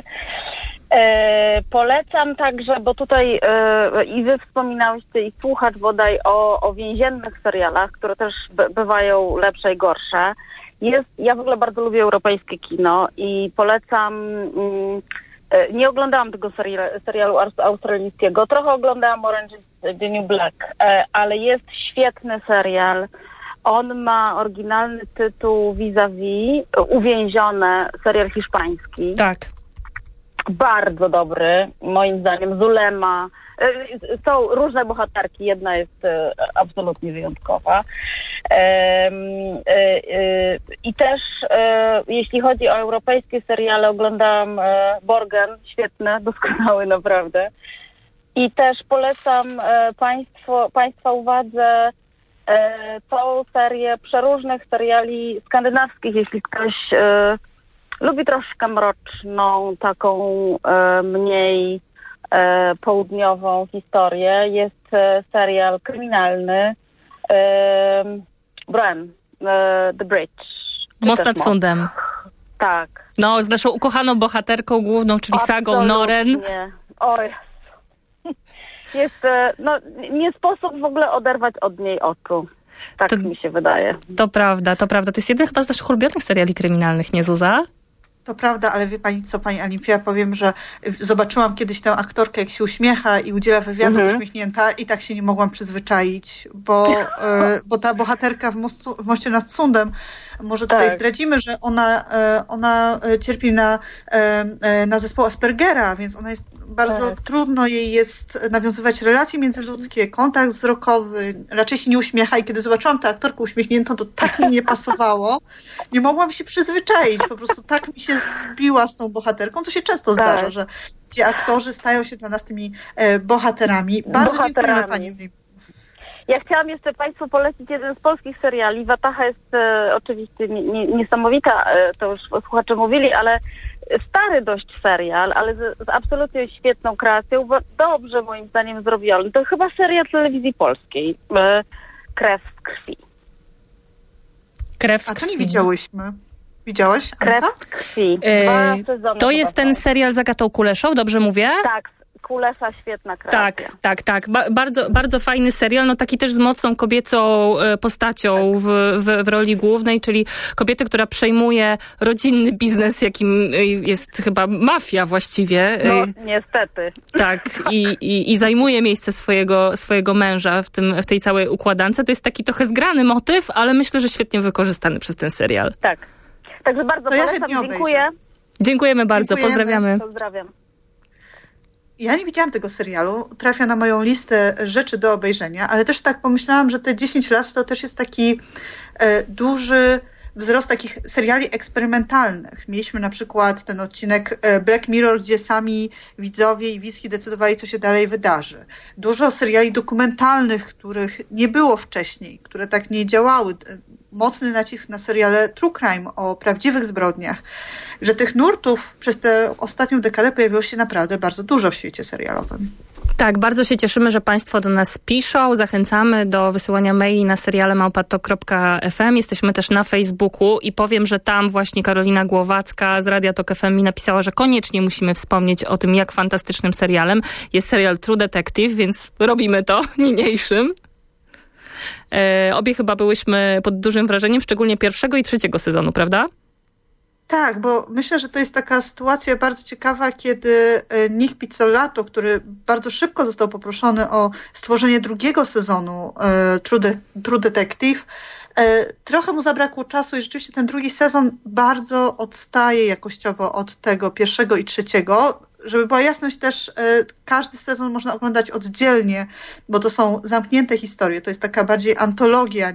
Polecam także, bo tutaj i wy wspominałyście i słuchacz bodaj o więziennych serialach, które też bywają lepsze i gorsze. Ja w ogóle bardzo lubię europejskie kino i polecam, nie oglądałam tego serialu australijskiego, trochę oglądałam Orange is the New Black, ale jest świetny serial. On ma oryginalny tytuł Vis-a-vis, Uwięzione, serial hiszpański. Tak. Bardzo dobry, moim zdaniem. Zulema. Są różne bohaterki. Jedna jest absolutnie wyjątkowa. I też jeśli chodzi o europejskie seriale, oglądałam Borgen. Świetny, doskonały naprawdę. I też polecam Państwa uwadze całą serię przeróżnych seriali skandynawskich, jeśli ktoś lubi troszkę mroczną, taką mniej południową historię. Jest serial kryminalny Bran, The Bridge. Most nad sądem. Tak. No, z naszą ukochaną bohaterką główną, czyli Sagą Noren. O Jezu. Jest, nie sposób w ogóle oderwać od niej oczu. Tak to, mi się wydaje. To prawda, to prawda. To jest jeden chyba z naszych ulubionych seriali kryminalnych, nie Zuza? To prawda, ale wie pani co, pani Olimpia, powiem, że zobaczyłam kiedyś tę aktorkę, jak się uśmiecha i udziela wywiadu uśmiechnięta i tak się nie mogłam przyzwyczaić, bo ta bohaterka w Moście nad Sądem, może tutaj zdradzimy, że ona cierpi na zespół Aspergera, więc ona jest bardzo trudno jej jest nawiązywać relacje międzyludzkie, kontakt wzrokowy, raczej się nie uśmiecha i kiedy zobaczyłam tę aktorkę uśmiechniętą, to tak mi nie pasowało. Nie mogłam się przyzwyczaić, po prostu tak mi się zbiła z tą bohaterką, co się często zdarza, że ci aktorzy stają się dla nas tymi bohaterami. Bardzo dziękujemy pani. Ja chciałam jeszcze Państwu polecić jeden z polskich seriali. Wataha jest oczywiście niesamowita, to już słuchacze mówili, ale stary dość serial, ale z absolutnie świetną kreacją, dobrze moim zdaniem zrobiony. To chyba serial telewizji polskiej. Krew z krwi. Krew z krwi. A to nie widziałyśmy. Widziałaś, Anka? Krew z krwi. 2 sezony. To jest ten serial z Agatą Kuleszą, dobrze mówię? Tak. Kulesza, świetna kreacja. Tak. Bardzo, bardzo fajny serial, no taki też z mocną kobiecą postacią w roli głównej, czyli kobiety, która przejmuje rodzinny biznes, jakim jest chyba mafia właściwie. No, niestety. Tak, i zajmuje miejsce swojego męża w tej całej układance. To jest taki trochę zgrany motyw, ale myślę, że świetnie wykorzystany przez ten serial. Tak. Także bardzo polecam, dziękuję. Dziękujemy bardzo, pozdrawiamy. Pozdrawiam. Ja nie widziałam tego serialu, trafia na moją listę rzeczy do obejrzenia, ale też tak pomyślałam, że te 10 lat to też jest taki duży wzrost takich seriali eksperymentalnych. Mieliśmy na przykład ten odcinek Black Mirror, gdzie sami widzowie i widzki decydowali, co się dalej wydarzy. Dużo seriali dokumentalnych, których nie było wcześniej, które tak nie działały. Mocny nacisk na seriale True Crime o prawdziwych zbrodniach. Że tych nurtów przez tę ostatnią dekadę pojawiło się naprawdę bardzo dużo w świecie serialowym. Tak, bardzo się cieszymy, że Państwo do nas piszą. Zachęcamy do wysyłania maili na seriale@tok.fm. Jesteśmy też na Facebooku i powiem, że tam właśnie Karolina Głowacka z Radia Tok FM mi napisała, że koniecznie musimy wspomnieć o tym, jak fantastycznym serialem jest serial True Detective, więc robimy to niniejszym. Obie chyba byłyśmy pod dużym wrażeniem, szczególnie 1. i 3. sezonu, prawda? Tak, bo myślę, że to jest taka sytuacja bardzo ciekawa, kiedy Nick Pizzolatto, który bardzo szybko został poproszony o stworzenie 2. sezonu True Detective, trochę mu zabrakło czasu i rzeczywiście ten 2. sezon bardzo odstaje jakościowo od tego 1. i 3. Żeby była jasność też, każdy sezon można oglądać oddzielnie, bo to są zamknięte historie. To jest taka bardziej antologia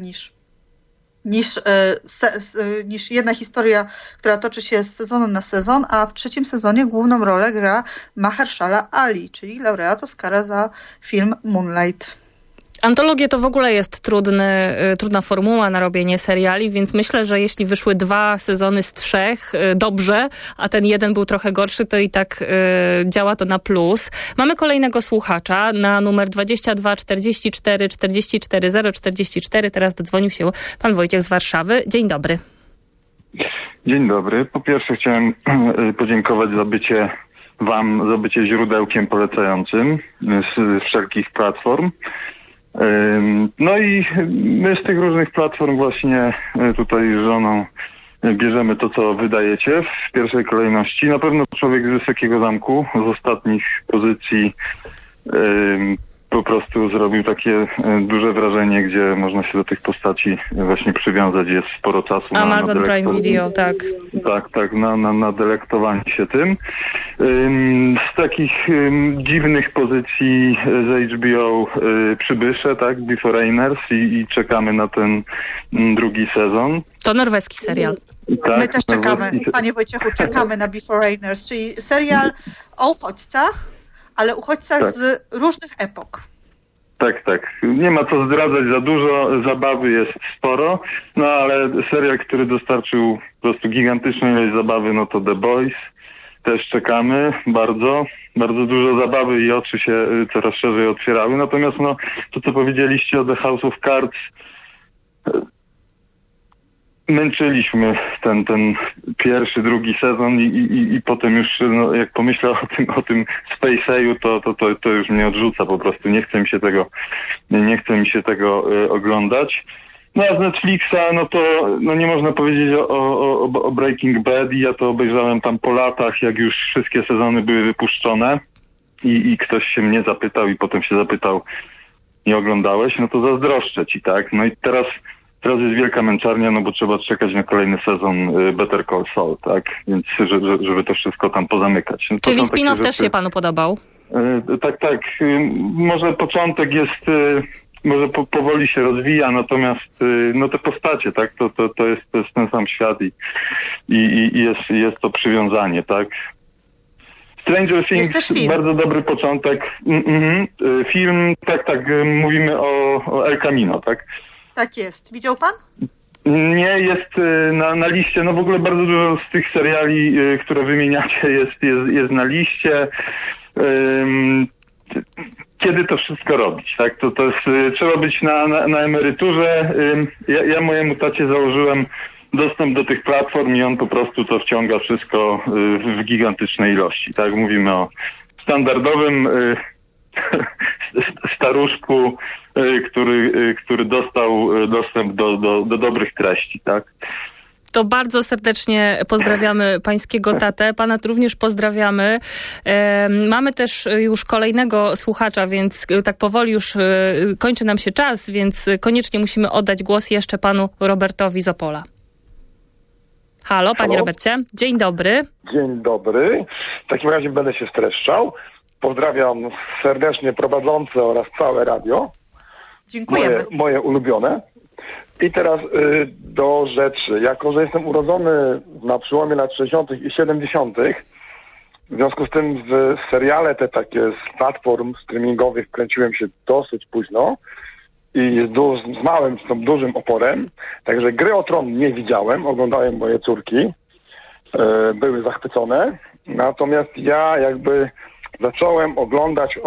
niż jedna historia, która toczy się z sezonu na sezon, a w 3. sezonie główną rolę gra Mahershala Ali, czyli laureat Oscara za film Moonlight. Antologie to w ogóle jest trudna formuła na robienie seriali, więc myślę, że jeśli wyszły 2 sezony z 3 dobrze, a ten jeden był trochę gorszy, to i tak działa to na plus. Mamy kolejnego słuchacza na numer 22 44 44 044. Teraz dodzwonił się pan Wojciech z Warszawy. Dzień dobry. Dzień dobry. Po pierwsze chciałem podziękować za bycie źródełkiem polecającym z wszelkich platform. No i my z tych różnych platform właśnie tutaj z żoną bierzemy to, co wydajecie w pierwszej kolejności. Na pewno Człowiek z Wysokiego Zamku z ostatnich pozycji po prostu zrobił takie duże wrażenie, gdzie można się do tych postaci właśnie przywiązać. Jest sporo czasu Amazon Prime Video, tak. Tak, na delektowanie się tym. Z takich dziwnych pozycji z HBO Przybysze, tak, Beforeigners i czekamy na ten 2. sezon. To norweski serial. Tak, my też czekamy, panie Wojciechu, czekamy na Beforeigners, czyli serial o uchodźcach, ale uchodźcach z różnych epok. Tak. Nie ma co zdradzać za dużo, zabawy jest sporo, no ale serial, który dostarczył po prostu gigantyczną ilość zabawy, no to The Boys. Też czekamy bardzo dużo zabawy i oczy się coraz szerzej otwierały. Natomiast no, to co powiedzieliście o The House of Cards, męczyliśmy ten 1., 2. sezon i potem już, no, jak pomyślę o tym Space'eju, to już mnie odrzuca po prostu. Nie chce mi się tego oglądać. No a z Netflixa, no to nie można powiedzieć o Breaking Bad i ja to obejrzałem tam po latach, jak już wszystkie sezony były wypuszczone i ktoś się mnie zapytał i potem się zapytał, nie oglądałeś? No to zazdroszczę ci, tak? No i teraz teraz jest wielka męczarnia, no bo trzeba czekać na kolejny sezon Better Call Saul, tak? Więc żeby to wszystko tam pozamykać. No, czyli spin-off też się panu podobał? Tak. Może początek jest... Może powoli się rozwija, natomiast no te postacie, tak, to jest ten sam świat i jest to przywiązanie, tak. Stranger Things, bardzo dobry początek. Film, tak, mówimy o El Camino, tak? Tak jest. Widział pan? Nie, jest na liście, no w ogóle bardzo dużo z tych seriali, które wymieniacie, jest na liście. Kiedy to wszystko robić, tak? To jest, trzeba być na emeryturze. Ja mojemu tacie założyłem dostęp do tych platform i on po prostu to wciąga wszystko w gigantycznej ilości, tak? Mówimy o standardowym staruszku, który dostał dostęp do dobrych treści, tak? To bardzo serdecznie pozdrawiamy pańskiego tatę. Pana również pozdrawiamy. Mamy też już kolejnego słuchacza, więc tak powoli już kończy nam się czas, więc koniecznie musimy oddać głos jeszcze panu Robertowi z Opola. Halo, panie Robercie. Dzień dobry. Dzień dobry. W takim razie będę się streszczał. Pozdrawiam serdecznie prowadzące oraz całe radio. Dziękujemy. Moje ulubione. I teraz do rzeczy. Jako że jestem urodzony na przełomie lat 60. i 70., w związku z tym w seriale te takie z platform streamingowych kręciłem się dosyć późno i z dużym oporem. Także Gry o Tron nie widziałem, oglądałem moje córki, były zachwycone. Natomiast ja jakby zacząłem oglądać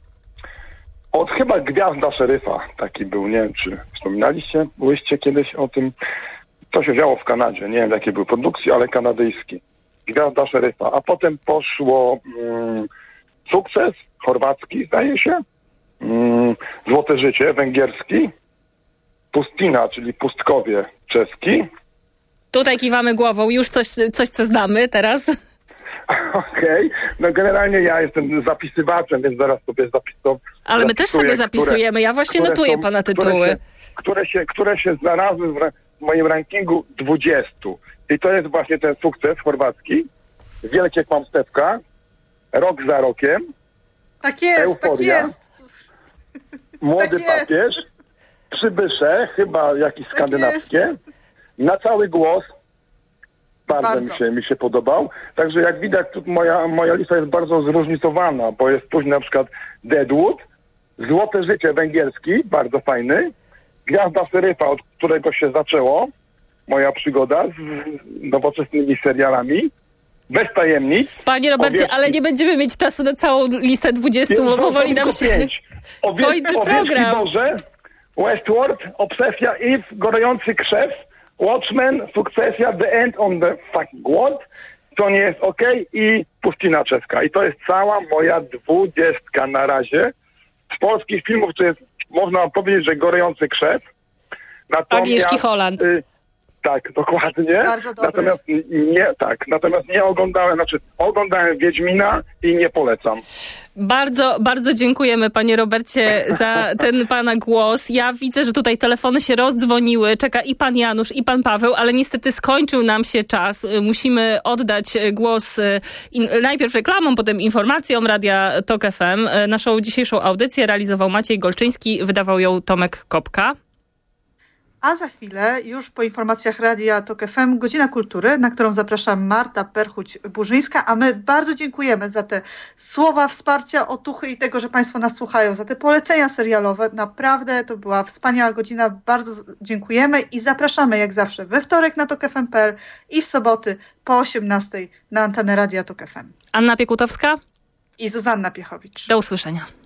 od chyba Gwiazda Szeryfa, taki był, nie wiem czy wspominaliście kiedyś o tym. To się działo w Kanadzie, nie wiem jakie były produkcje, ale kanadyjski. Gwiazda Szeryfa, a potem poszło Sukces, chorwacki zdaje się, Złote Życie, węgierski, Pustina, czyli Pustkowie, czeski. Tutaj kiwamy głową, już coś co znamy teraz. Okej. No generalnie ja jestem zapisywaczem, więc zaraz sobie zapisuję. Ale my też sobie zapisujemy, ja właśnie notuję pana tytuły. Które się znalazły w moim rankingu 20. I to jest właśnie ten Sukces chorwacki, Wielkie Kłamstewka, Rok za rokiem, tak jest, Euforia, tak jest. Młody Papież, Przybysze, chyba jakieś skandynawskie, Na cały głos. Bardzo mi się podobał. Także jak widać, moja lista jest bardzo zróżnicowana, bo jest później na przykład Deadwood, Złote Życie węgierski, bardzo fajny, Gwiazda Szeryfa, od którego się zaczęło moja przygoda z nowoczesnymi serialami, Bez tajemnic. Panie Robercie, ale nie będziemy mieć czasu na całą listę 20, bo powoli nam się kończy program. Boże, Westworld, Obsesja Eve, Gorący Krzew, Watchmen, Sukcesja, The End on the Fucking World, To nie jest okej i Pustina czeska. I to jest cała moja 20 na razie. Z polskich filmów to jest, można powiedzieć, że Gorący Krzew. Agnieszki Holland. Tak, dokładnie. Bardzo dobry. Natomiast nie oglądałem, oglądałem Wiedźmina i nie polecam. Bardzo, bardzo dziękujemy, panie Robercie, za ten pana głos. Ja widzę, że tutaj telefony się rozdzwoniły. Czeka i pan Janusz, i pan Paweł, ale niestety skończył nam się czas. Musimy oddać głos najpierw reklamom, potem informacjom Radia Tok FM. Naszą dzisiejszą audycję realizował Maciej Golczyński, wydawał ją Tomek Kopka. A za chwilę, już po informacjach Radia Tok FM, Godzina Kultury, na którą zapraszam Marta Perchuć-Burzyńska, a my bardzo dziękujemy za te słowa wsparcia, otuchy i tego, że państwo nas słuchają, za te polecenia serialowe. Naprawdę to była wspaniała godzina, bardzo dziękujemy i zapraszamy jak zawsze we wtorek na tokfm.pl i w soboty po 18:00 na antenę Radia Tok FM. Anna Piekutowska i Zuzanna Piechowicz. Do usłyszenia.